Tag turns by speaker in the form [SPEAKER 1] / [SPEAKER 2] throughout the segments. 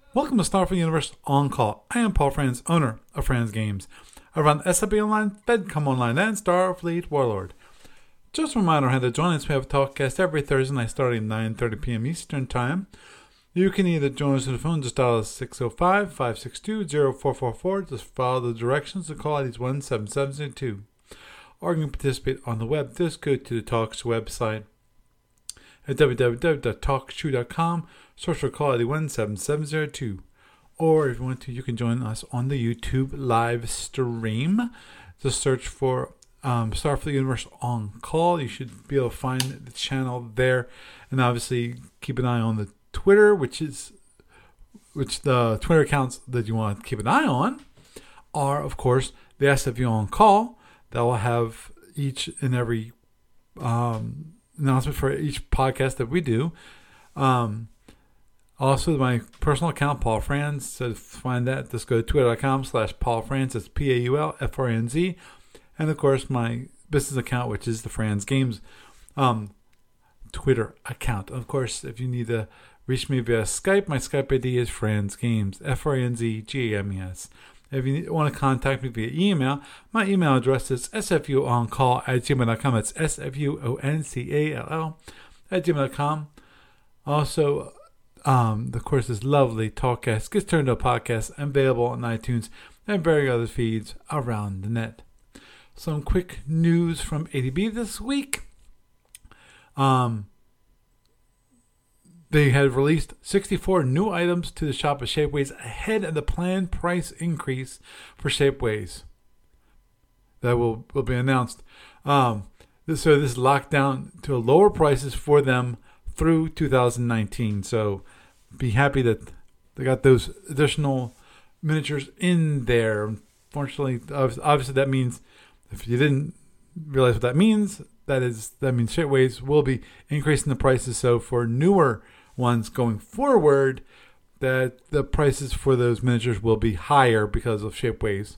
[SPEAKER 1] Welcome to Starfleet Universe On Call. I am Paul Franz, owner of Franz Games. I run SFB Online, FedCom Online, and Starfleet Warlord. Just a reminder how to join us. We have a talkcast every Thursday night starting at 9:30 p.m. Eastern Time. You can either join us on the phone, just dial 605-562-0444. Just follow the directions. The call ID is 17702. Or you can participate on the web. Just go to the Talks website at www.talkshoe.com. Search for call ID 17702. Or if you want to, you can join us on the YouTube live stream. Just search for Starfleet Universe On Call. You should be able to find the channel there. And obviously, keep an eye on the Twitter, which the Twitter accounts that you want to keep an eye on are, of course, the SFU On Call. That will have each and every announcement for each podcast that we do. Also, my personal account, Paul Franz. So to find that, just go to twitter.com/Paul Franz. That's PAULFRNZ. And of course, my business account, which is the Franz Games Twitter account. Of course, if you need to reach me via Skype, my Skype ID is Franz Games, FRNZGAMES. If you want to contact me via email, my email address is sfuoncall@gmail.com. It's SFUONCALL@gmail.com. Also, of course, this lovely Talkcast gets turned into a podcast available on iTunes and various other feeds around the net. Some quick news from ADB this week. They had released 64 new items to the shop of Shapeways ahead of the planned price increase for Shapeways that will be announced. So this is locked down to lower prices for them through 2019. So be happy that they got those additional miniatures in there. Unfortunately, obviously that means, if you didn't realize what that means, that means Shapeways will be increasing the prices. So for newer ones going forward, that the prices for those miniatures will be higher because of Shapeways.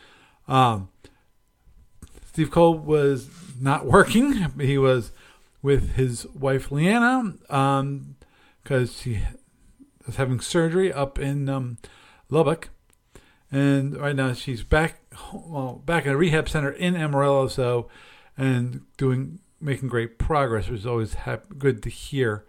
[SPEAKER 1] Steve Cole was not working. He was with his wife Leanna because she was having surgery up in Lubbock, and right now she's back in a rehab center in Amarillo, and making great progress, which is always good to hear.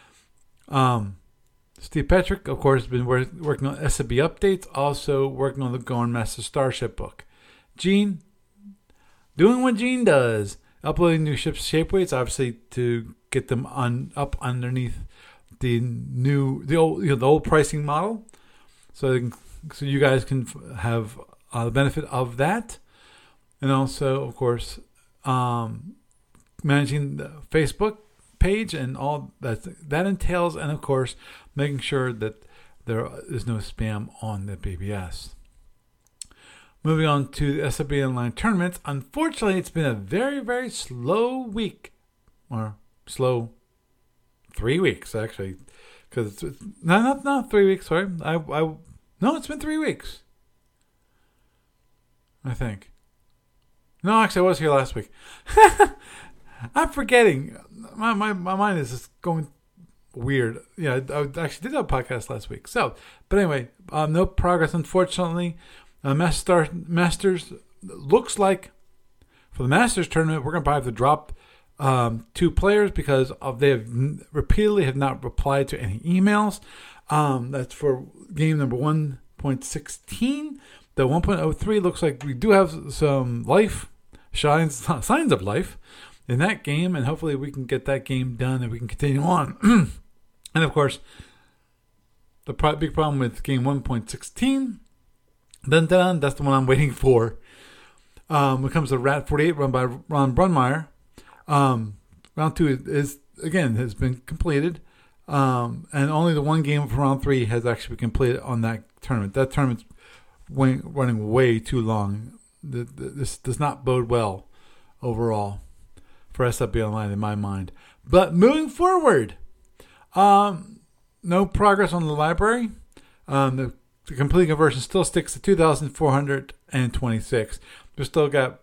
[SPEAKER 1] Steve Petrick, of course, has been working on SFB updates, also working on the Gorn Master Starship book. Gene, doing what Gene does, uploading new ships Shapeways, obviously to get them up underneath the old pricing model, so you guys can have the benefit of that, and also, of course, managing the Facebook page and all that entails, and of course making sure that there is no spam on the BBS. Moving on to the SFB Online tournaments. Unfortunately, it's been a very, very slow week, or slow 3 weeks actually, because not 3 weeks. Sorry, no, it's been 3 weeks. I think. No, actually, I was here last week. I'm forgetting. My mind is just going weird. Yeah, I actually did have a podcast last week. But anyway, no progress, unfortunately. Masters looks like for the Masters tournament, we're going to probably have to drop 2 players because they have repeatedly have not replied to any emails. That's for game number 1.16. The 1.03 looks like we do have some signs of life in that game, and hopefully we can get that game done and we can continue on. And of course, the big problem with game 1.16, that's the one I'm waiting for. When it comes to Rat 48 run by Ron Brunmeier, round 2 has been completed, and only the one game for round 3 has actually been completed on that tournament. That tournament's running way too long. This does not bode well overall for SFB Online in my mind. But moving forward, no progress on the library. The complete conversion still sticks to 2,426. We still got,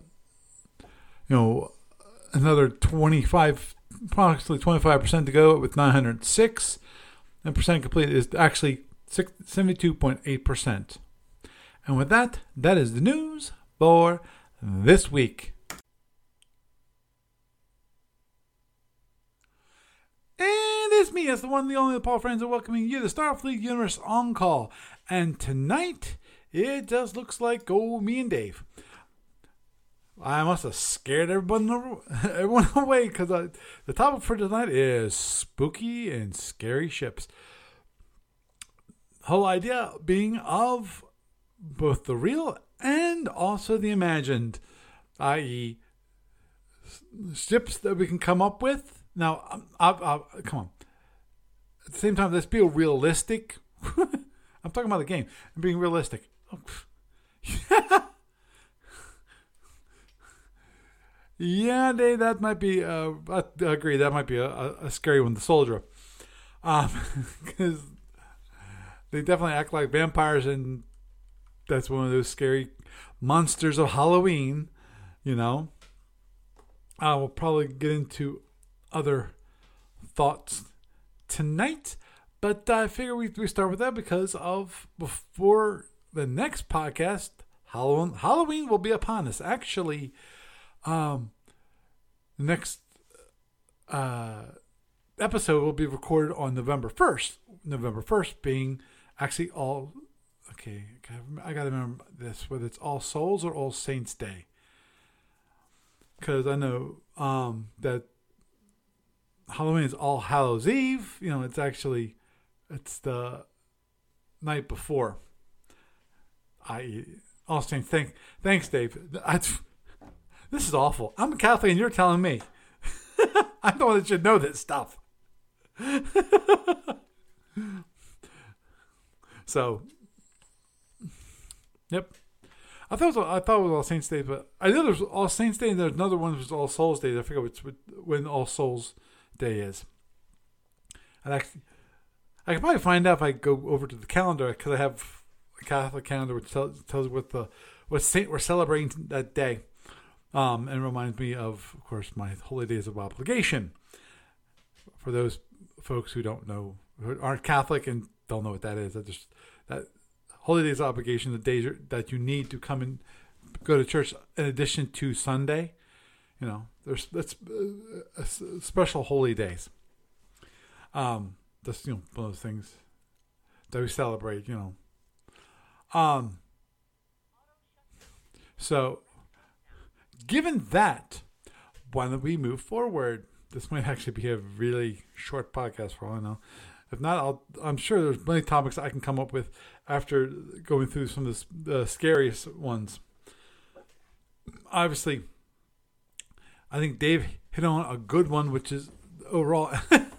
[SPEAKER 1] another approximately 25% to go with 906. And percent complete is actually 72.8%. And with that, that is the news for this week. And it's me, as the one, the only, the Paul Francis, welcoming you to Starfleet Universe On Call. And tonight, it just looks like me and Dave. I must have scared everyone away, because the topic for tonight is spooky and scary ships. Whole idea being of both the real and also the imagined, i.e. ships that we can come up with. Now, come on. At the same time, let's be realistic. I'm talking about the game and being realistic. Yeah, Dave, that might be. I agree. That might be a scary one. The soldier, because they definitely act like vampires, and that's one of those scary monsters of Halloween. You know, we'll probably get into other thoughts tonight, but I figure we start with that because before the next podcast, Halloween will be upon us. Actually, the next episode will be recorded on November 1st. November 1st being actually all. Okay, I gotta remember this, whether it's All Souls or All Saints Day, because I know that Halloween is All Hallows Eve. You know, it's the night before. All Saints. Thanks, Dave. This is awful. I'm a Catholic and you're telling me. I'm the one that should know this stuff. So, yep. I thought it was All Saints Day, but I know there's All Saints Day and there's another one that was All Souls Day. I forget when All Souls Day is. I could probably find out if I go over to the calendar, because I have a Catholic calendar which tells what saint we're celebrating that day, and reminds me of course, my holy days of obligation. For those folks who don't know, who aren't Catholic and don't know what that is, that holy days of obligation, the days that you need to come and go to church in addition to Sunday. You know, that's special holy days. That's one of those things that we celebrate. So, given that, why don't we move forward? This might actually be a really short podcast for all I know. If not, I'm sure there's many topics I can come up with after going through some of the scariest ones. Obviously, I think Dave hit on a good one, which is overall.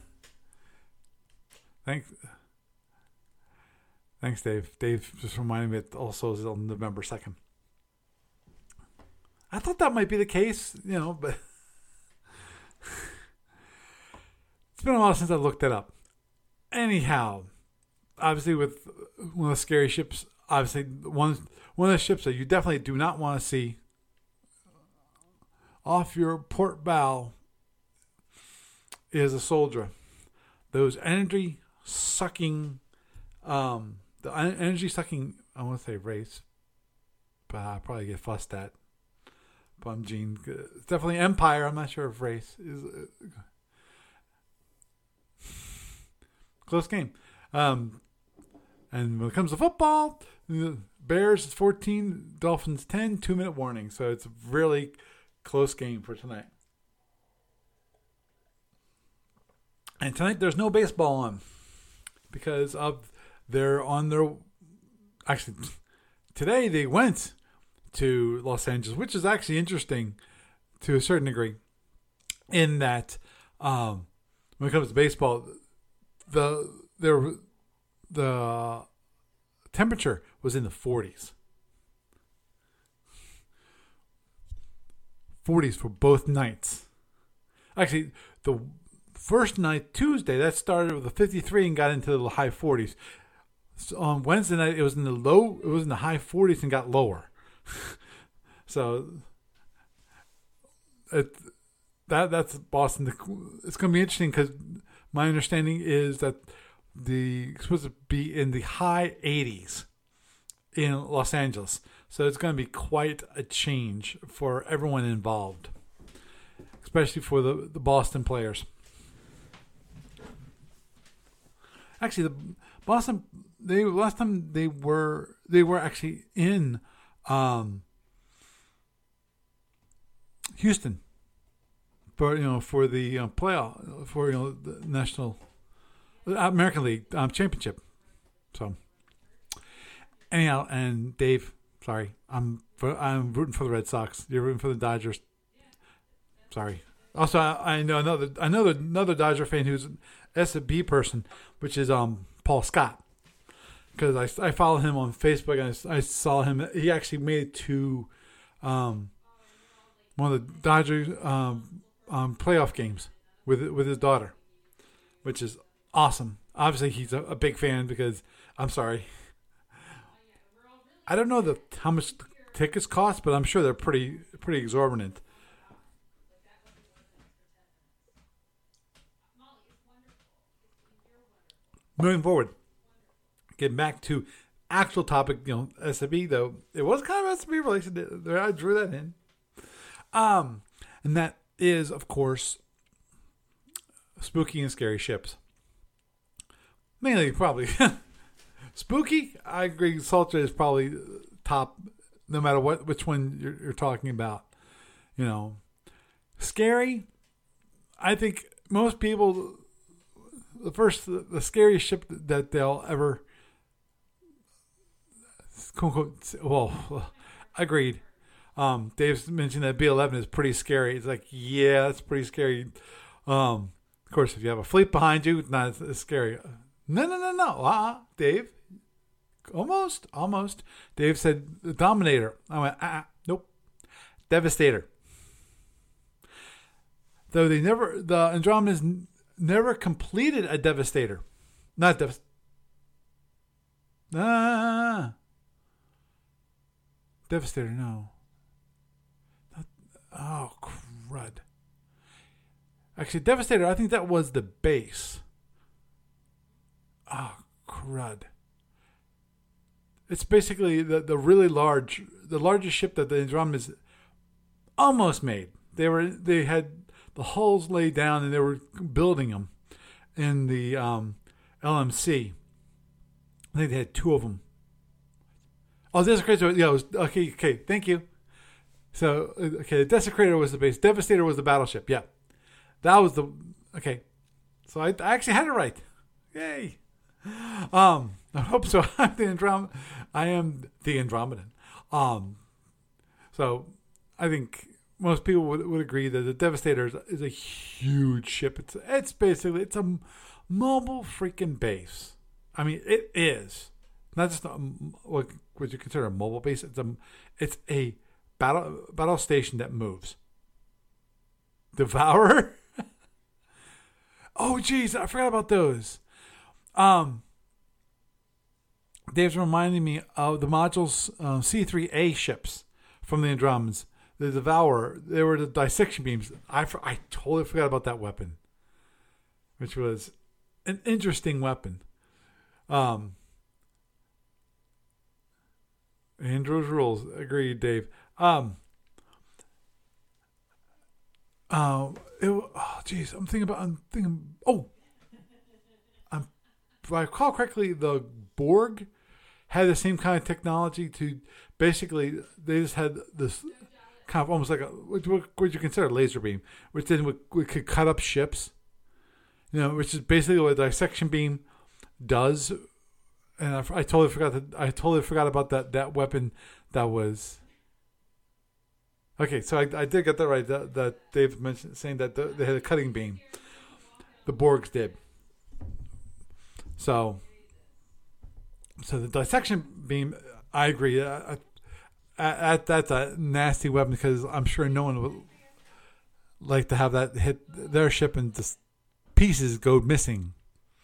[SPEAKER 1] Thanks, Dave. Dave just reminded me it also is on November 2nd. I thought that might be the case, but it's been a while since I looked it up. Anyhow, obviously with one of the scary ships, obviously one of the ships that you definitely do not want to see off your port bow is a soldier. Those energy sucking, I want to say race, but I'll probably get fussed at. But I'm Gene. It's definitely Empire. I'm not sure if race is close game. And when it comes to football, the Bears 14, Dolphins 10, 2-minute warning. So it's a really close game for tonight. And tonight there's no baseball on because actually today they went to Los Angeles, which is actually interesting to a certain degree, in that when it comes to baseball, the temperature was in the 40s. 40s for both nights. Actually, the first night, Tuesday, that started with a 53 and got into the high 40s. So on Wednesday night, it was in the high 40s and got lower. So that's Boston. It's going to be interesting because my understanding is that supposed to be in the high 80s in Los Angeles. So it's going to be quite a change for everyone involved, especially for the Boston players. Actually, the Boston, last time they were actually in Houston for the playoff for the National American League championship. So anyhow, and Dave, sorry, I'm rooting for the Red Sox. You're rooting for the Dodgers. Sorry. Also, I know another Dodger fan who's an S&B person, which is Paul Scott, because I follow him on Facebook and I saw him. He actually made it to one of the Dodgers playoff games with his daughter, which is awesome. Obviously, he's a big fan because I'm sorry, I don't know how much the tickets cost, but I'm sure they're pretty exorbitant. Moving forward, getting back to actual topic, SB though it was kind of SB related. I drew that in, and that is of course spooky and scary ships. Mainly, probably spooky. I agree. Sultra is probably top, no matter which one you're talking about. Scary. I think most people. The scariest ship that they'll ever, quote unquote, well, agreed. Dave's mentioned that B-11 is pretty scary. It's like, yeah, that's pretty scary. Of course, if you have a fleet behind you, not as scary. No. Dave, almost. Dave said the Dominator. I went, nope. Devastator. Though the Andromeda's never completed a Devastator. Not Devastator. Devastator, no. Crud. Actually, Devastator, I think that was the base. Crud. It's basically the really the largest ship that the Andromeda's almost made. They had the hulls laid down and they were building them in the LMC. I think they had two of them. Oh, Desecrator, yeah, it was okay, thank you. So, the Desecrator was the base. Devastator was the battleship, yeah. That was okay. So I actually had it right. Yay. I hope so. I am the Andromedan. So I think most people would agree that the Devastator is a huge ship. It's basically a mobile freaking base. I mean, it is not just what you consider a mobile base. It's a battle station that moves. Devourer. Oh, geez, I forgot about those. Dave's reminding me of the modules C3A ships from the Andromedans. The Devourer, they were the dissection beams. I totally forgot about that weapon, which was an interesting weapon. Andrew's rules, agreed, Dave. I'm thinking. If I recall correctly, the Borg had the same kind of technology to basically they just had this kind of almost like what you consider a laser beam, which then we could cut up ships, which is basically what a dissection beam does. And I totally forgot about that weapon that was. Okay, so I did get that right. That Dave mentioned saying that they had a cutting beam. The Borgs did. So the dissection beam, I agree. That's a nasty weapon because I'm sure no one would like to have that hit their ship and just pieces go missing.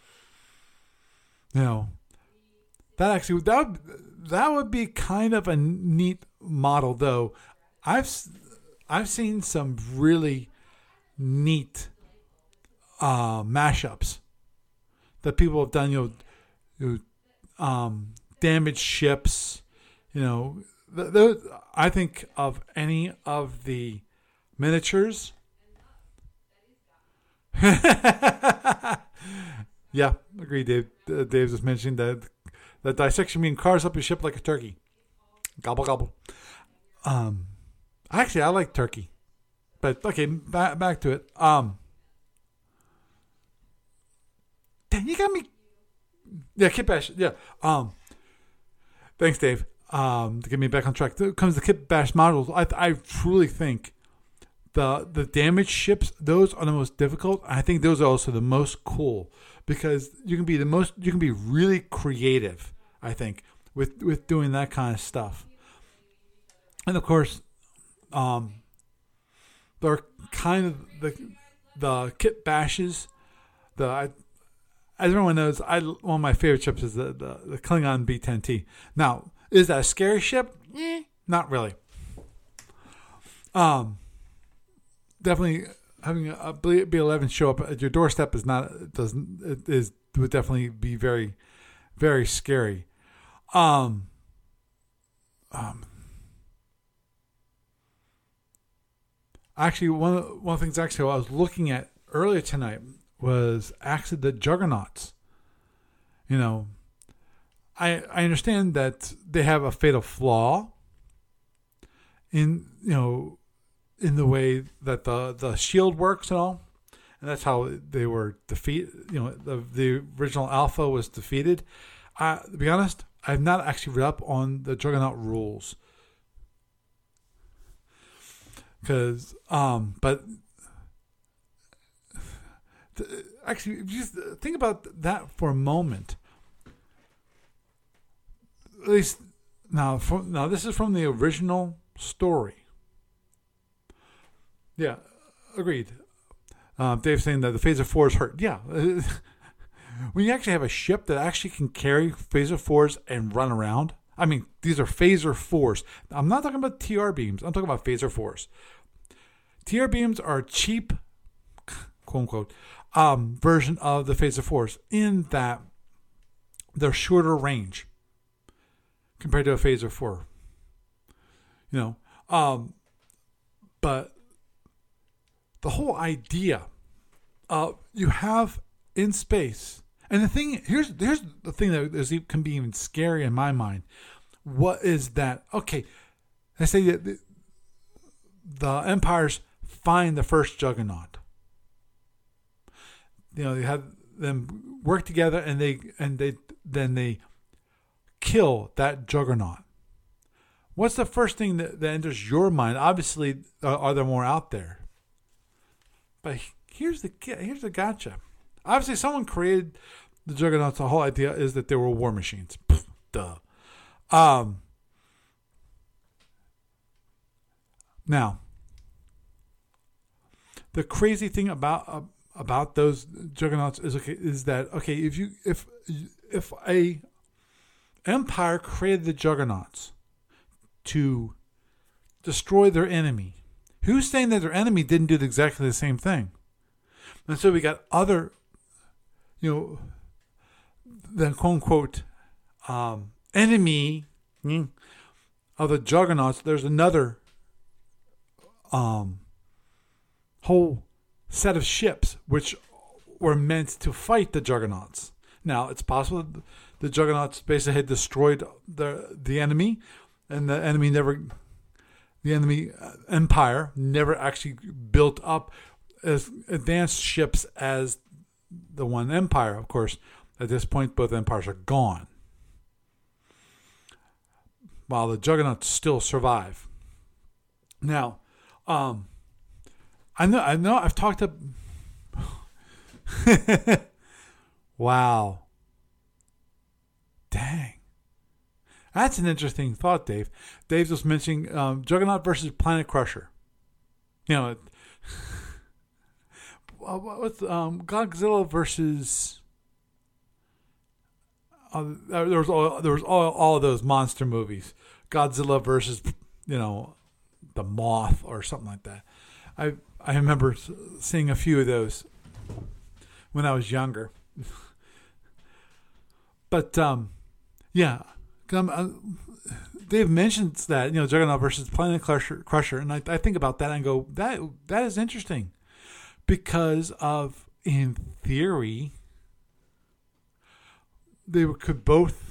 [SPEAKER 1] That would be kind of a neat model, though. I've seen some really neat mashups that people have done. Damaged ships. I think of any of the miniatures. Yeah, agree, Dave. Dave just mentioned that dissection means cars up your ship like a turkey. Gobble gobble. Actually, I like turkey, but okay, back to it. Dang, you got me. Yeah, Kit Bash. Yeah. Thanks, Dave. To get me back on track. When it comes to Kit Bash modules, I truly think the damaged ships, those are the most difficult. I think those are also the most cool because you can be really creative, I think, with doing that kind of stuff. And of course, they're kind of the Kit Bashes. As everyone knows, one of my favorite ships is the Klingon B-10T. Now, is that a scary ship? Not really. Definitely having a B-11 show up at your doorstep would definitely be very, very scary. Actually, one of the things I was looking at earlier tonight was actually the Juggernauts. I understand that they have a fatal flaw in the way that the shield works and all, and that's how they were defeated. The original Alpha was defeated. To be honest, I've not actually read up on the Juggernaut rules, actually, just think about that for a moment. At least now, this is from the original story. Yeah, agreed. Dave's saying that the Phaser 4s hurt. Yeah. When you actually have a ship that actually can carry Phaser 4s and run around, I mean, these are Phaser 4s. I'm not talking about TR beams. I'm talking about Phaser 4s. TR beams are cheap, quote unquote, version of the Phaser 4s in that they're shorter range compared to a Phaser 4. But the whole idea you have in space, and here's the thing that can be even scary in my mind. What is that? Okay, let's say that the Empires find the first Juggernaut. They have them work together, and they kill that Juggernaut. What's the first thing that enters your mind? Obviously, are there more out there? But here's the gotcha. Obviously, someone created the Juggernauts. The whole idea is that they were war machines. Duh. Now, the crazy thing about those Juggernauts is that if a empire created the Juggernauts to destroy their enemy, who's saying that their enemy didn't do exactly the same thing? And so we got other, the quote unquote enemy of the Juggernauts. There's another whole set of ships which were meant to fight the Juggernauts. Now, it's possible the Juggernauts basically had destroyed the enemy, and the enemy empire never actually built up as advanced ships as the one empire. Of course, at this point, both empires are gone, while the Juggernauts still survive. Now, I know. I've talked to. Wow. Dang. That's an interesting thought, Dave. Dave's just mentioning Juggernaut versus Planet Crusher. What's Godzilla versus? There was all of those monster movies. Godzilla versus the Moth or something like that. I remember seeing a few of those when I was younger. But yeah, they've mentioned that, Juggernaut versus Planet Crusher, and I think about that and go, that is interesting, because of, in theory, they could both.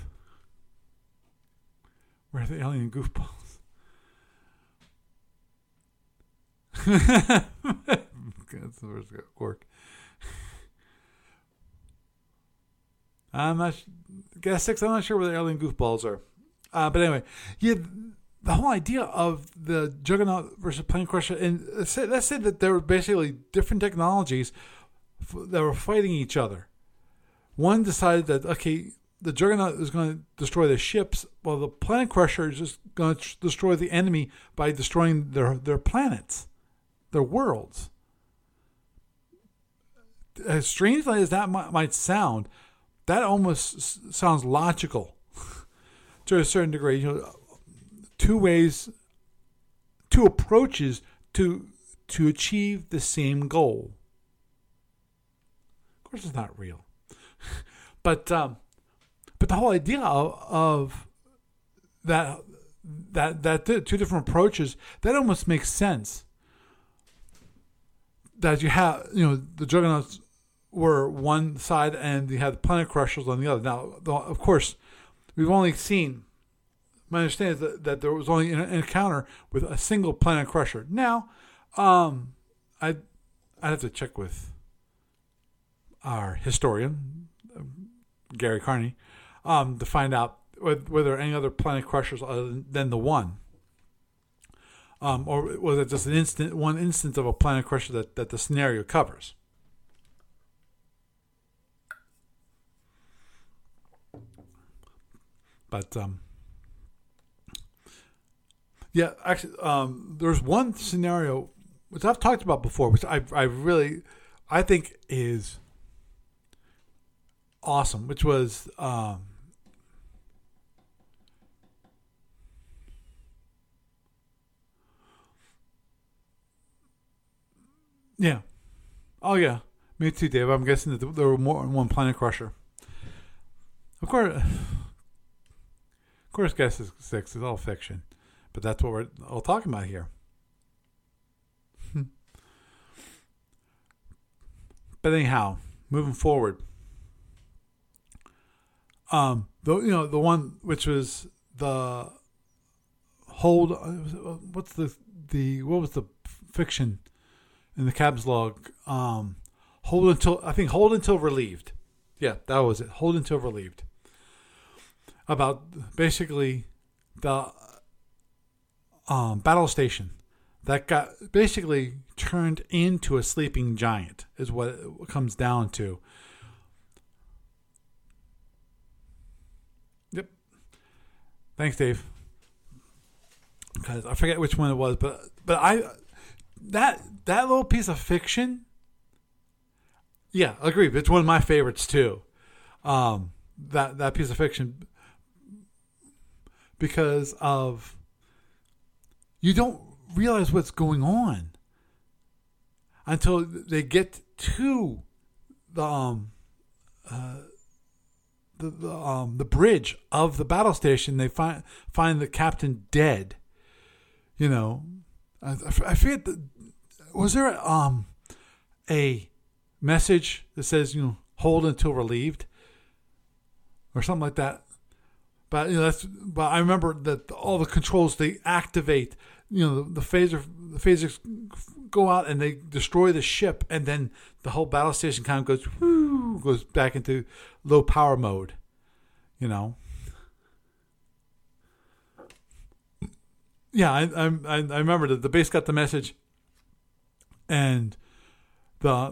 [SPEAKER 1] Where are the alien goofballs? That's the worst work. I'm not. Guess 6. I'm not sure where the alien goofballs are. But anyway, yeah, the whole idea of the Juggernaut versus Planet Crusher, and let's say that there were basically different technologies that were fighting each other. One decided that, okay, the Juggernaut is going to destroy the ships, while the Planet Crusher is just going to destroy the enemy by destroying their planets, their worlds. As strangely as that might sound, that almost sounds logical to a certain degree. Two approaches to achieve the same goal. Of course, it's not real, but the whole idea of that two different approaches, that almost makes sense. That you have, the Juggernauts were one side and you had the Planet Crushers on the other. Now, of course, we've only seen. My understanding is that there was only an encounter with a single Planet Crusher. Now, I'd have to check with our historian, Gary Carney, to find out whether there are any other Planet Crushers other than the one. Or was it just one instance of a Planet Crusher that the scenario covers? But yeah, actually, there's one scenario which I've talked about before, which I think is awesome, which was yeah. Oh yeah, me too, Dave. I'm guessing that there were more than one Planet Crusher. Of course, guess is 6 is all fiction, but that's what we're all talking about here. But anyhow, moving forward, the one which was the hold. What was the fiction in the Cab's log? Hold until relieved. Yeah, that was it. Hold until relieved. About basically the battle station that got basically turned into a sleeping giant is what it comes down to. Yep. Thanks, Dave. Because I forget which one it was, but that little piece of fiction. Yeah, I agree. It's one of my favorites too. That piece of fiction, because of you don't realize what's going on until they get to the bridge of the battle station. They find the captain dead. I forget. Was there a message that says hold until relieved or something like that? But but I remember that all the controls they activate. The phasers go out and they destroy the ship, and then the whole battle station kind of goes back into low power mode. Yeah, I remember that the base got the message, and I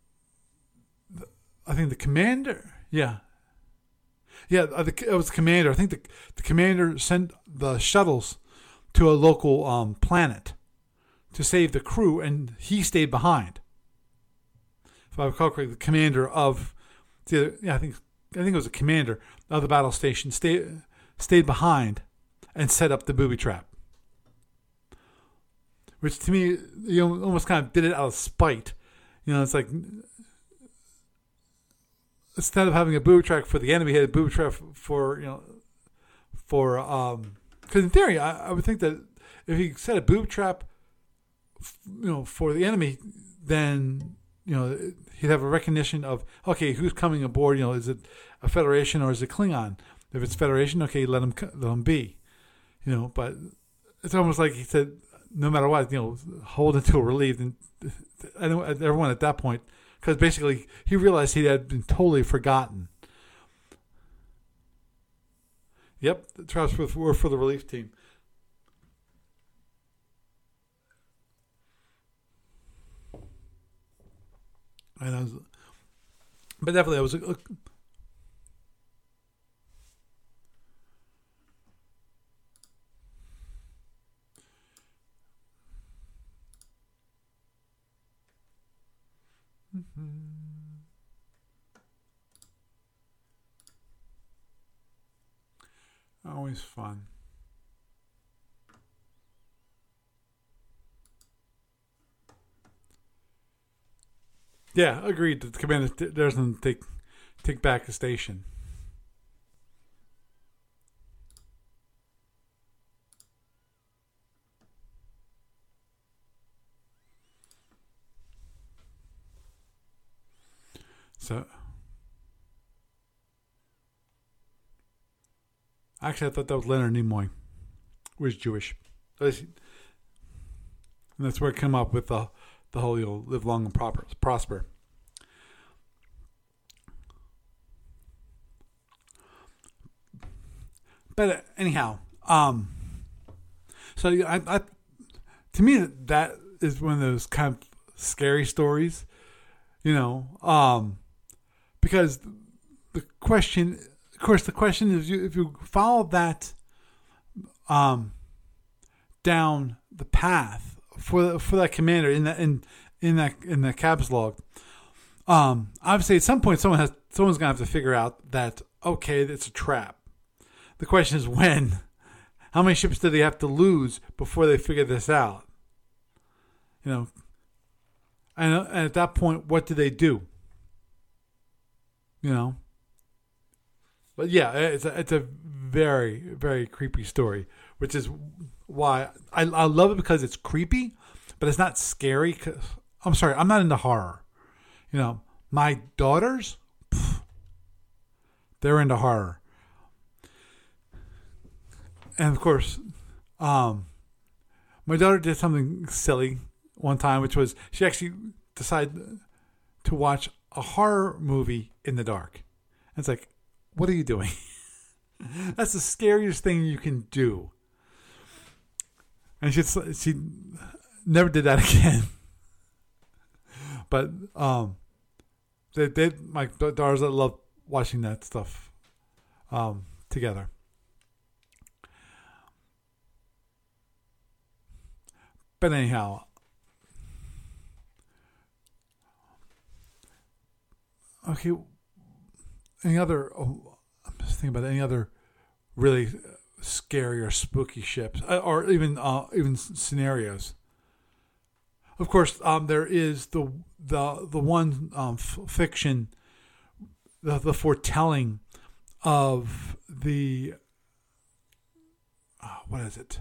[SPEAKER 1] think the commander. Yeah, it was the commander. I think the commander sent the shuttles to a local planet to save the crew, and he stayed behind. If I recall correctly, the commander of I think it was the commander of the battle station stayed behind and set up the booby trap. Which to me, almost kind of did it out of spite. It's like instead of having a booby trap for the enemy, he had a booby trap for for because in theory, I would think that if he set a booby trap, for the enemy, then he'd have a recognition of, okay, who's coming aboard. Is it a Federation or is it Klingon? If it's Federation, okay, let them be. But it's almost like he said, no matter what, hold until relieved, and everyone at that point, because basically he realized he had been totally forgotten. Yep, the traps were for the relief team. But definitely, it was always fun. Yeah, agreed. The commander doesn't take back the station. So, actually, I thought that was Leonard Nimoy, who was Jewish, and that's where it came up with the whole live long and prosper. But anyhow, so I to me that is one of those kind of scary stories, because the question is, if you follow that down the path for that commander in that cap's log, obviously at some point someone's gonna have to figure out that, okay, it's a trap. The question is when. How many ships do they have to lose before they figure this out? And at that point, what do they do? But yeah, it's a very, very creepy story, which is why I love it, because it's creepy, but it's not scary. I'm sorry, I'm not into horror. My daughters, they're into horror. And of course, my daughter did something silly one time, which was she actually decided to watch a horror movie in the dark. And it's like, what are you doing? That's the scariest thing you can do. And she never did that again. But they did. My daughters love watching that stuff together. But anyhow, okay. I'm just thinking about any other really scary or spooky ships, or even scenarios. Of course, there is the one fiction, the foretelling of the what is it?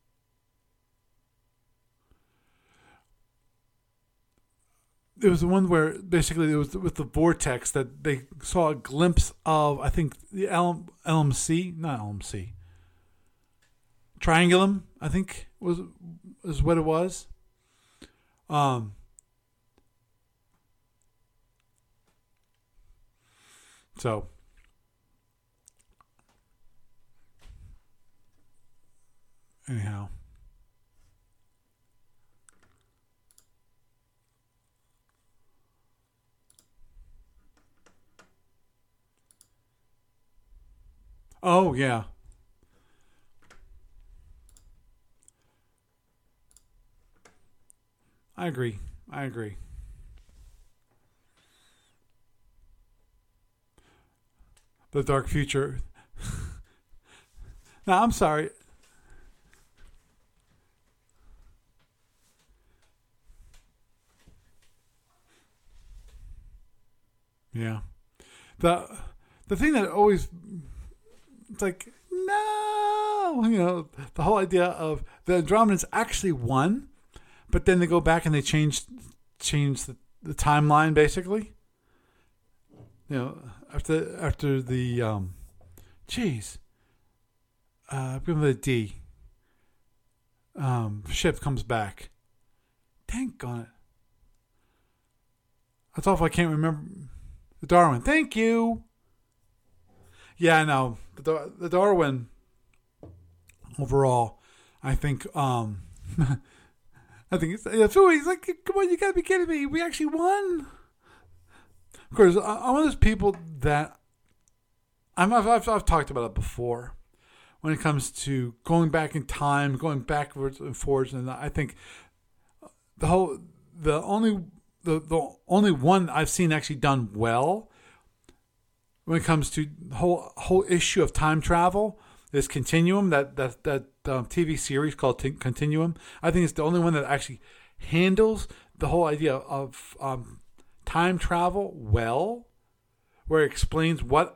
[SPEAKER 1] It was the one where basically it was with the vortex that they saw a glimpse of, I think, the LMC, not LMC, Triangulum, I think is what it was. So anyhow. Oh, yeah. I agree. The dark future. Now, I'm sorry. Yeah. the thing that always, it's like, no, the whole idea of the Andromedans actually won, but then they go back and they change the timeline basically. After the give me the D. Ship comes back. Dang on it. That's awful. I can't remember. The Darwin. Thank you. Yeah, I know. The Darwin overall, I think I think it's always like, come on, you gotta be kidding me. We actually won. Of course, I'm one of those people that I've talked about it before when it comes to going back in time, going backwards and forwards, and I think the only one I've seen actually done well when it comes to the whole issue of time travel is Continuum, that TV series called Continuum. I think it's the only one that actually handles the whole idea of time travel well, where it explains what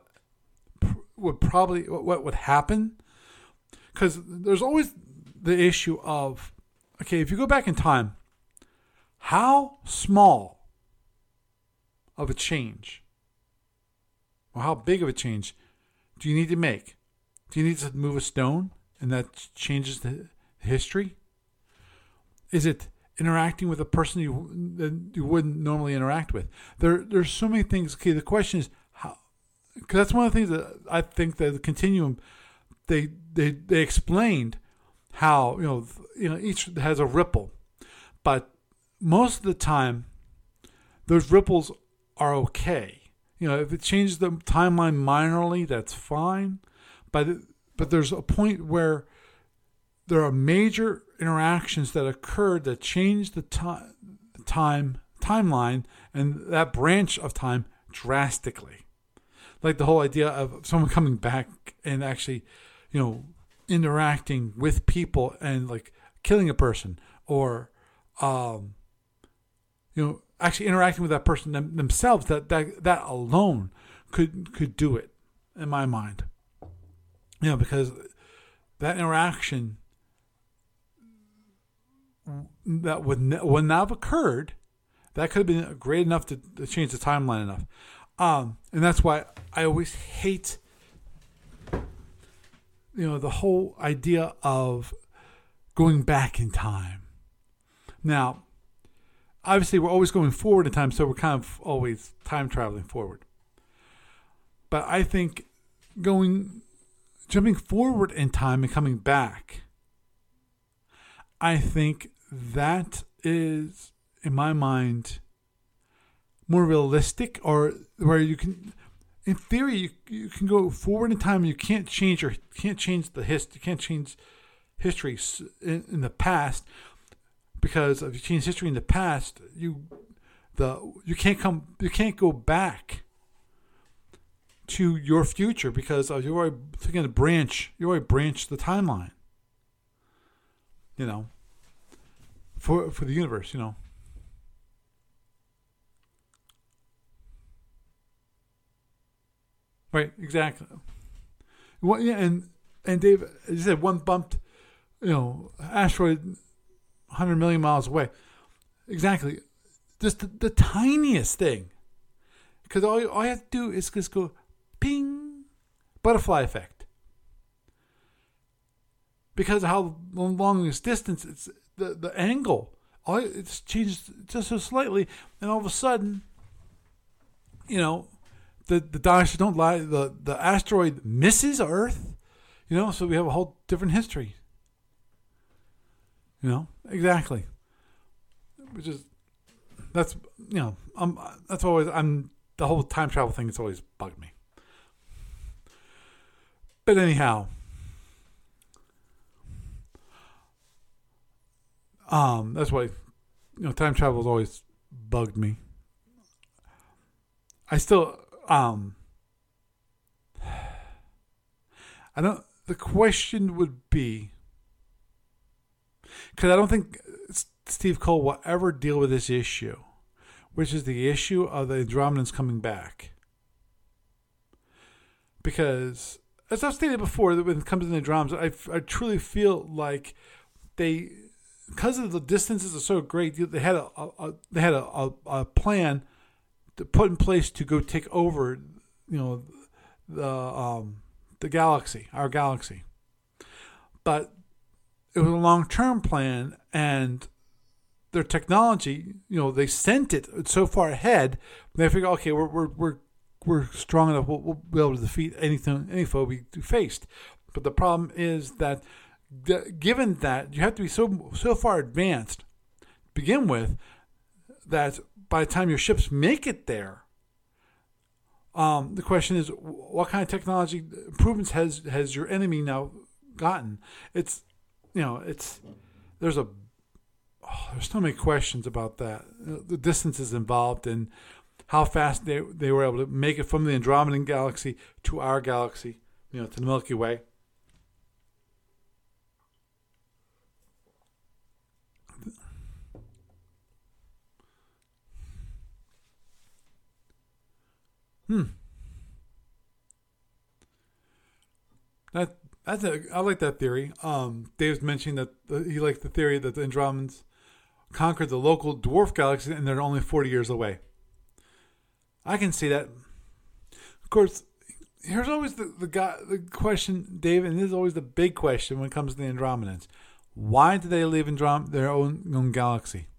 [SPEAKER 1] would happen. Because there's always the issue of, okay, if you go back in time, how small of a change or how big of a change do you need to make? Do you need to move a stone and that changes the history? Is it interacting with a person you wouldn't normally interact with? There's so many things. Okay, the question is how, because that's one of the things that I think that the Continuum, they explained how each has a ripple, but most of the time those ripples are okay. If it changes the timeline minorly, that's fine, but there's a point where there are major interactions that occurred that change the timeline and that branch of time drastically. Like the whole idea of someone coming back and actually, interacting with people and like killing a person, or actually interacting with that person themselves. That alone could do it, in my mind. Because that interaction that would not have occurred, that could have been great enough to change the timeline enough. And that's why I always hate, the whole idea of going back in time. Now, obviously, we're always going forward in time, so we're kind of always time traveling forward. But I think jumping forward in time and coming back, I think that is, in my mind, more realistic, or where you can, in theory, you can go forward in time. You can't change the history. You can't change history in the past, because if you change history in the past, you can't go back to your future, because you already branched the timeline. For the universe, Right, exactly. Well, yeah, and Dave, as you said, one bumped, asteroid 100 million miles away. Exactly. Just the tiniest thing. Because all you have to do is just go ping, butterfly effect. Because of how long this distance, it's the angle. It's changed just so slightly, and all of a sudden, the dinosaurs don't lie. The asteroid misses Earth, so we have a whole different history. Exactly. Which is, that's always, the whole time travel thing has always bugged me. But anyhow, that's why, time travel has always bugged me. I still, the question would be, because I don't think Steve Cole will ever deal with this issue, which is the issue of the Andromedans coming back. because, as I've stated before, that when it comes to the Andromedans, I truly feel like they, because of the distances are so great, they had a plan to put in place to go take over, the galaxy, our galaxy. But it was a long-term plan, and their technology, they sent it so far ahead. They figure, okay, we're strong enough. We'll be able to defeat any foe we faced. But the problem is that, given that you have to be so far advanced to begin with, that by the time your ships make it there, the question is, what kind of technology improvements has your enemy now gotten? There's so many questions about that. The distances involved and how fast they were able to make it from the Andromedan galaxy to our galaxy, to the Milky Way. I like that theory. Dave's mentioning that he liked the theory that the Andromedans conquered the local dwarf galaxy and they're only 40 years away. I can see that. Of course, here's always the question, Dave, and this is always the big question when it comes to the Andromedans. Why did they leave their own galaxy?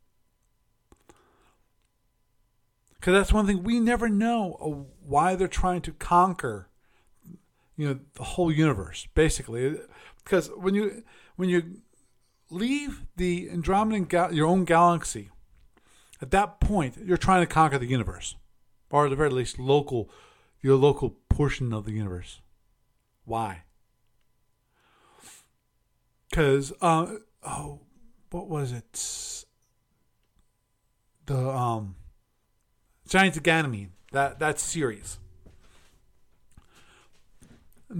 [SPEAKER 1] Because that's one thing we never know, why they're trying to conquer, the whole universe, basically. Because when you leave the Andromedan your own galaxy, at that point you're trying to conquer the universe, or at the very least your local portion of the universe. Why? Because what was it? The Giants of Ganymede, that series. And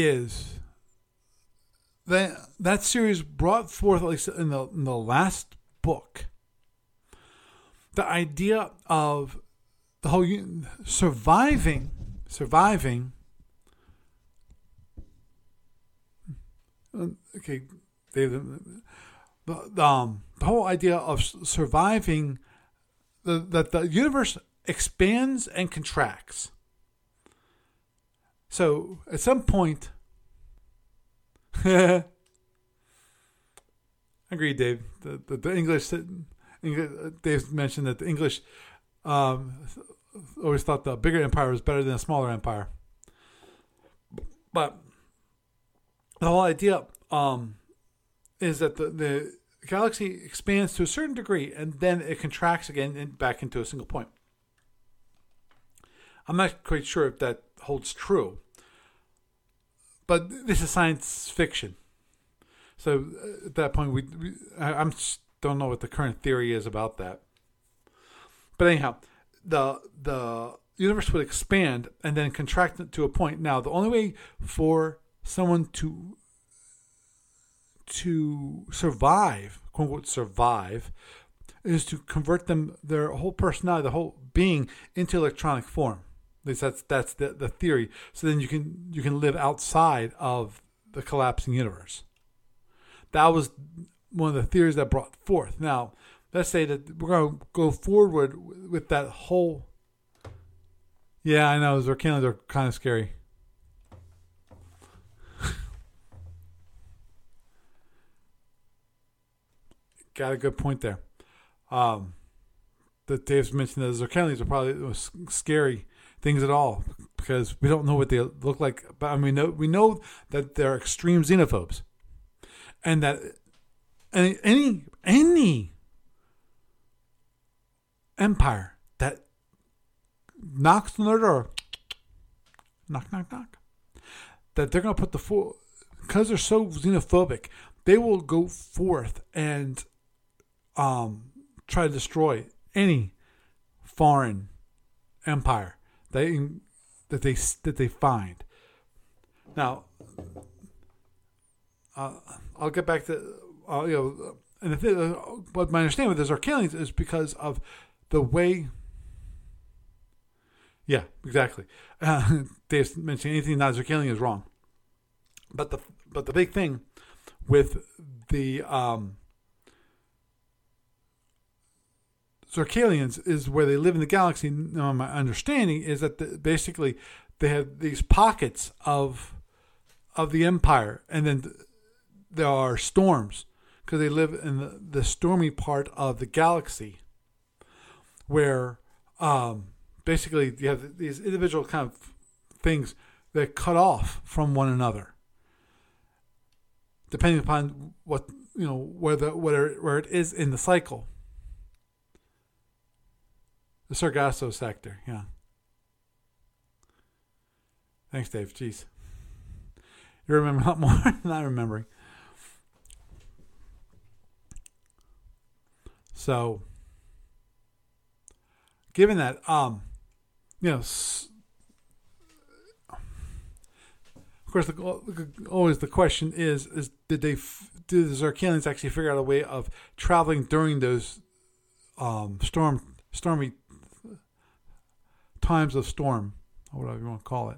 [SPEAKER 1] that series brought forth, at least in the last book, the idea of the whole surviving. Okay, David. The whole idea of surviving, that the universe expands and contracts. So at some point, agreed, Dave. The English, Dave mentioned that the English always thought the bigger empire was better than a smaller empire. But the whole idea is that the galaxy expands to a certain degree and then it contracts again and back into a single point. I'm not quite sure if that holds true, but this is science fiction. So at that point, I don't know what the current theory is about that. But anyhow, the universe would expand and then contract to a point. Now, the only way for someone to survive, quote unquote, survive, is to convert their whole personality, the whole being, into electronic form. At least that's the theory. So then you can live outside of the collapsing universe. That was one of the theories that brought forth. Now, let's say that we're going to go forward with that whole. Yeah, I know, Zorkanians are kind of scary. Got a good point there. That Dave's mentioned that Zorkanians are probably the most scary things at all, because we don't know what they look like. But I mean, we know that they're extreme xenophobes, and that any empire that knocks on their door, knock, that they're going to put because they're so xenophobic, they will go forth and try to destroy any foreign empire that they find. Now, I'll get back to and the thing, what my understanding with the Zorkanians is because of the way Yeah, exactly. Dave's mentioning anything not Zerkalian is wrong. But the big thing with the Zerkalians is where they live in the galaxy. Now, my understanding is that basically they have these pockets of the Empire, and then there are storms because they live in the stormy part of the galaxy, where basically you have these individual kind of things that cut off from one another, depending upon what where it is in the cycle. The Sargasso sector, yeah. Thanks, Dave. Jeez. You remember a lot more than I'm remembering. So, given that, of course, always the question is did the Zerkalians actually figure out a way of traveling during those stormy times of storm, or whatever you want to call it,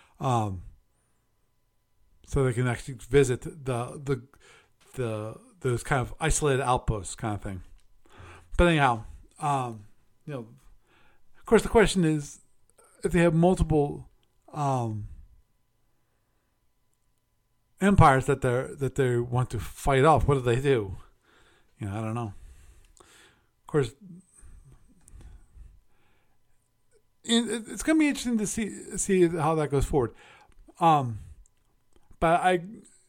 [SPEAKER 1] so they can actually visit the those kind of isolated outposts kind of thing. But anyhow, of course, the question is if they have multiple empires that they want to fight off, what do they do? I don't know. Of course, it's going to be interesting to see how that goes forward. But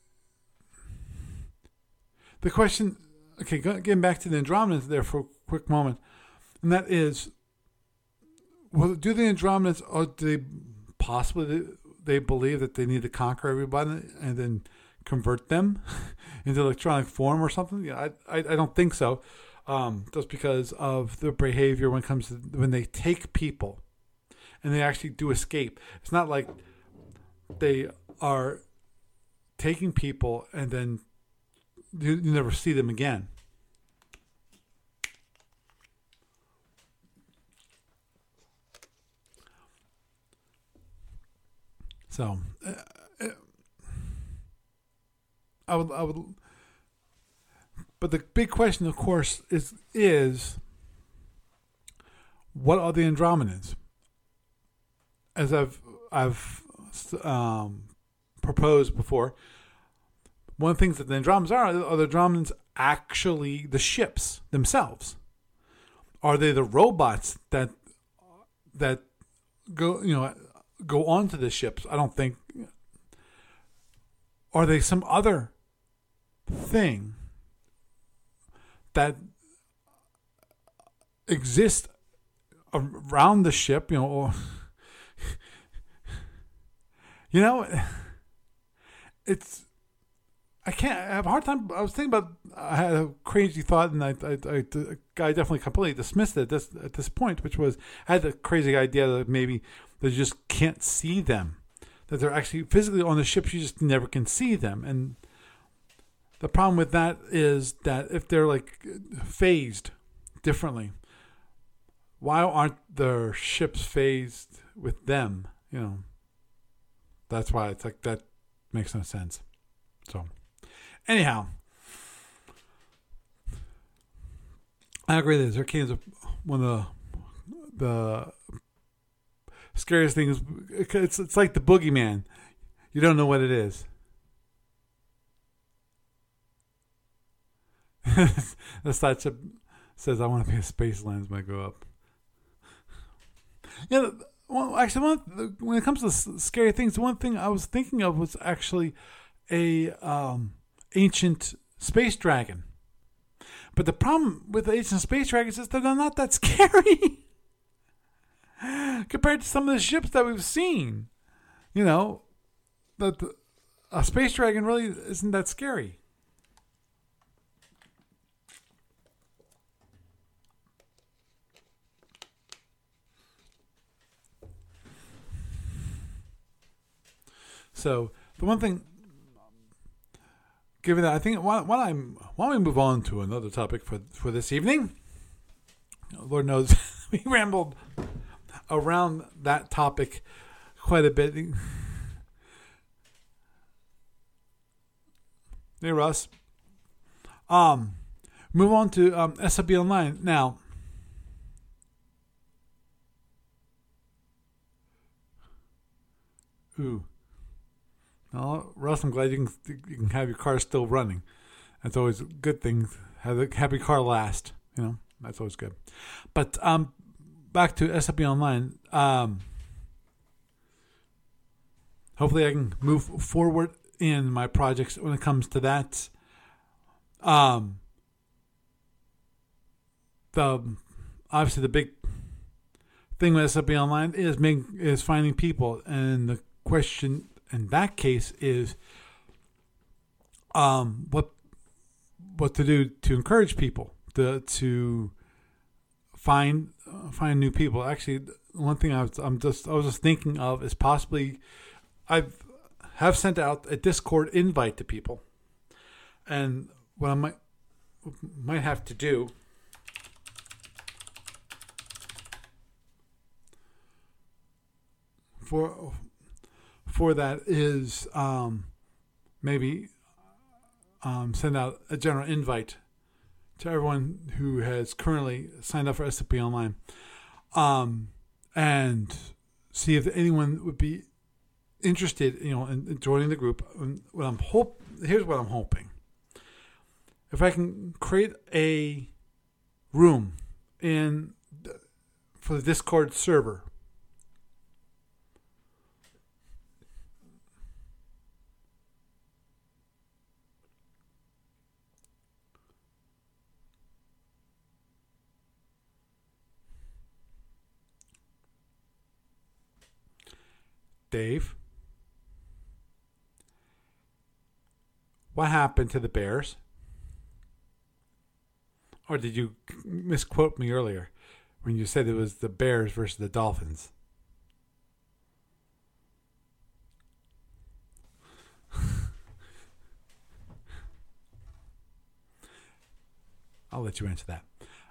[SPEAKER 1] the question, okay, getting back to the Andromedans there for a quick moment, and that is, well, do the Andromedans, or do they possibly they believe that they need to conquer everybody and then convert them into electronic form or something? Yeah, I don't think so. Just because of their behavior when it comes to when they take people and they actually do escape. It's not like they are taking people and then you never see them again. So, I would, but the big question, of course, is what are the Andromedans? As I've proposed before, one of the things that the Andromedans are the Andromedans actually the ships themselves? Are they the robots that go onto the ships? I don't think. Are they some other thing that exists around the ship? Or it's. I have a hard time. I was thinking about. I had a crazy thought, and I definitely completely dismissed it at this point, which was I had the crazy idea that maybe that you just can't see them, that they're actually physically on the ships. You just never can see them, and the problem with that is that if they're like phased differently, why aren't their ships phased with them? That's why it's like that makes no sense. So. Anyhow, I agree that Zerkalians are one of the scariest things. It's like the boogeyman. You don't know what it is. The side ship says, "I want to be a space lens when I grow up." Well, actually, when it comes to scary things, the one thing I was thinking of was actually a ancient space dragon. But the problem with the ancient space dragons is that they're not that scary compared to some of the ships that we've seen. That a space dragon really isn't that scary. So the one thing, given that, I think why don't we move on to another topic for this evening? Lord knows we rambled around that topic quite a bit. Hey, Russ. Move on to SFB Online now. Ooh. Well, Russ, I'm glad you can have your car still running. That's always a good thing. Have your car last. That's always good. But back to SFB Online. Hopefully, I can move forward in my projects when it comes to that. Obviously the big thing with SFB Online is finding people, and the question in that case is what to do to encourage people to find new people. Actually, one thing I was just thinking of is possibly I have sent out a Discord invite to people, and what I might have to do for that is maybe send out a general invite to everyone who has currently signed up for SFB Online, and see if anyone would be interested, in joining the group. And here's what I'm hoping: if I can create a room for the Discord server. Dave, what happened to the Bears? Or did you misquote me earlier when you said it was the Bears versus the Dolphins? I'll let you answer that.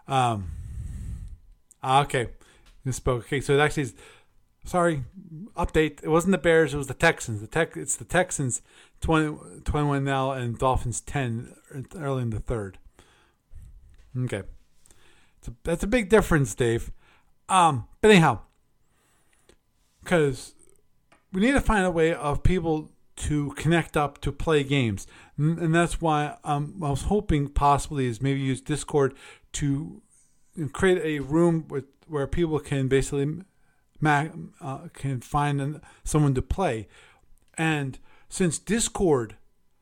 [SPEAKER 1] Okay. Misspoke. Okay, so it actually is... Sorry, update. It wasn't the Bears. It was the Texans. It's the Texans, 21 now, and Dolphins 10 early in the third. Okay, that's a big difference, Dave. But anyhow, because we need to find a way of people to connect up to play games, and that's why I was hoping possibly is maybe use Discord to create a room where people can basically. Can find someone to play, and since Discord,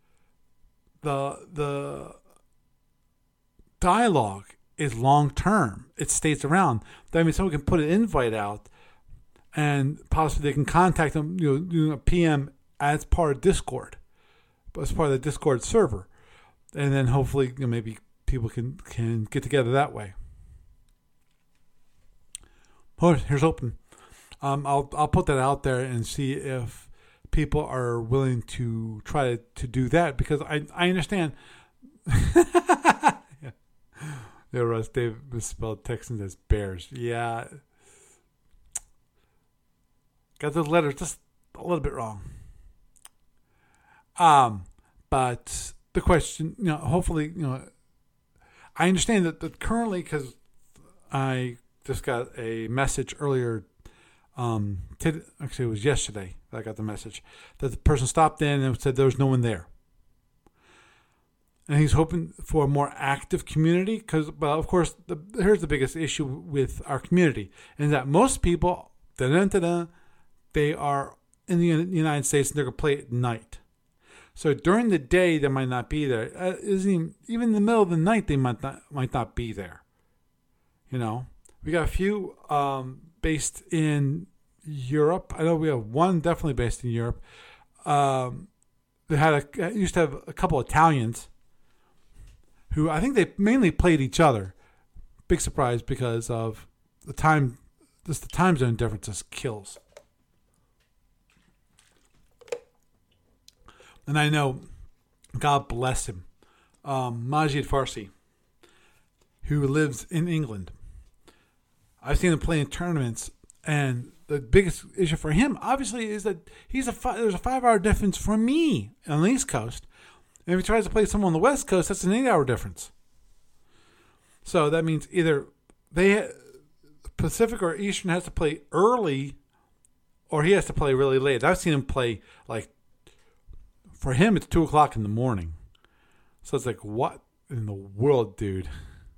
[SPEAKER 1] the dialogue is long term, it stays around. That means someone can put an invite out, and possibly they can contact them, doing a PM as part of Discord, as part of the Discord server, and then hopefully maybe people can get together that way. Here's hoping. I'll put that out there and see if people are willing to try to do that, because I understand. Yeah, Russ, Dave misspelled Texans as Bears. Yeah, got those letters just a little bit wrong. But the question, hopefully, I understand that currently, because I just got a message earlier. Actually, it was yesterday that I got the message that the person stopped in and said there was no one there, and he's hoping for a more active community. But of course, here's the biggest issue with our community, and that most people, they are in the United States and they're gonna play at night. So during the day they might not be there. Even in the middle of the night they might not be there. We got a few. Based in Europe. I know we have one definitely based in Europe. They used to have a couple Italians who I think they mainly played each other. Big surprise because of the time zone differences kills. And I know, God bless him, Majid Farsi, who lives in England. I've seen him play in tournaments, And the biggest issue for him, obviously, is that there's a 5-hour difference for me on the East Coast. And if he tries to play someone on the West Coast, that's an 8-hour difference. So that means either Pacific or Eastern has to play early, or he has to play really late. I've seen him play, like, for him, it's 2 o'clock in the morning. So it's like, what in the world, dude?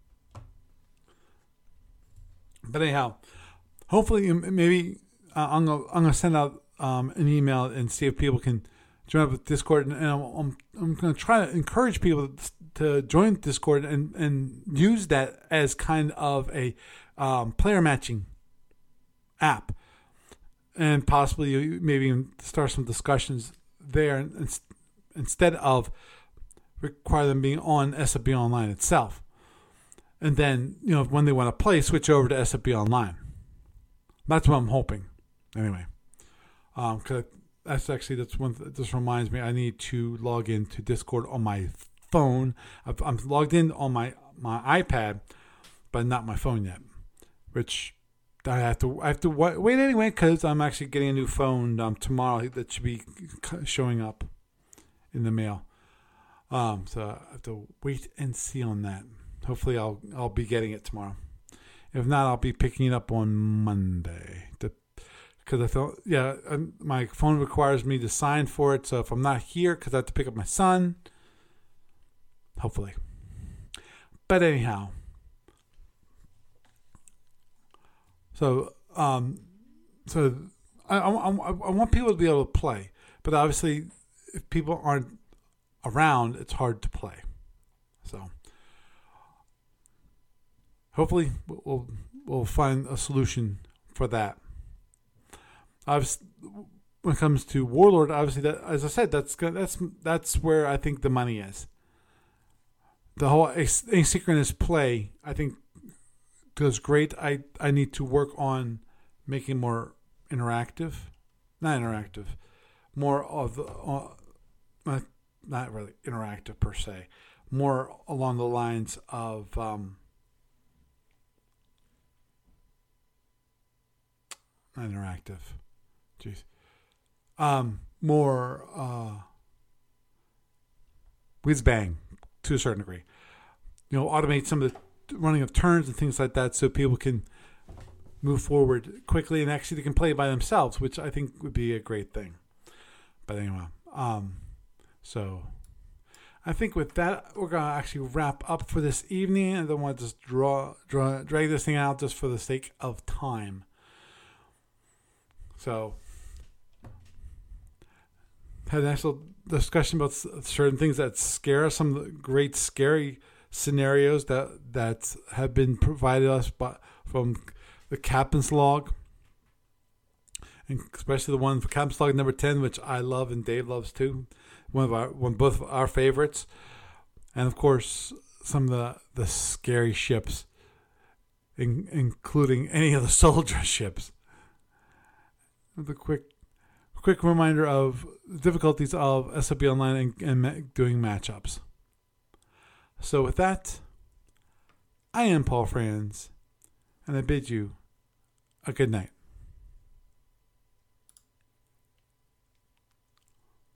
[SPEAKER 1] But anyhow, hopefully, maybe I'm gonna send out an email and see if people can join up with Discord, and I'm gonna try to encourage people to join Discord and use that as kind of a player matching app, and possibly maybe start some discussions there instead of require them being on SFB Online itself. And then, when they want to play, switch over to SFB Online. That's what I'm hoping. Anyway, because this reminds me, I need to log into Discord on my phone. I'm logged in on my iPad, but not my phone yet. Which I have to wait anyway, because I'm actually getting a new phone tomorrow that should be showing up in the mail. So I have to wait and see on that. Hopefully I'll be getting it tomorrow. If not, I'll be picking it up on Monday. Because I thought, my phone requires me to sign for it. So if I'm not here, because I have to pick up my son, hopefully. But anyhow, so I want people to be able to play, but obviously, if people aren't around, it's hard to play. So hopefully, we'll find a solution for that. When it comes to Warlord, obviously, that, as I said, that's where I think the money is. The whole asynchronous play, I think, goes great. I need to work on making more interactive, more of the, not really interactive per se, more along the lines of not interactive. Jeez. More whiz bang to a certain degree. Automate some of the running of turns and things like that, so people can move forward quickly and actually they can play by themselves, which I think would be a great thing. But anyway, so I think with that we're gonna actually wrap up for this evening. I don't want to just drag this thing out just for the sake of time. So had an actual discussion about certain things that scare us, some of the great scary scenarios that have been provided us from the Captain's Log, and especially the one for Captain's Log number 10, which I love and Dave loves too. Both of our favorites, and of course some of the scary ships, including any of the soldier ships. The quick reminder of the difficulties of SFB Online and doing matchups. So with that, I am Paul Franz, and I bid you a good night.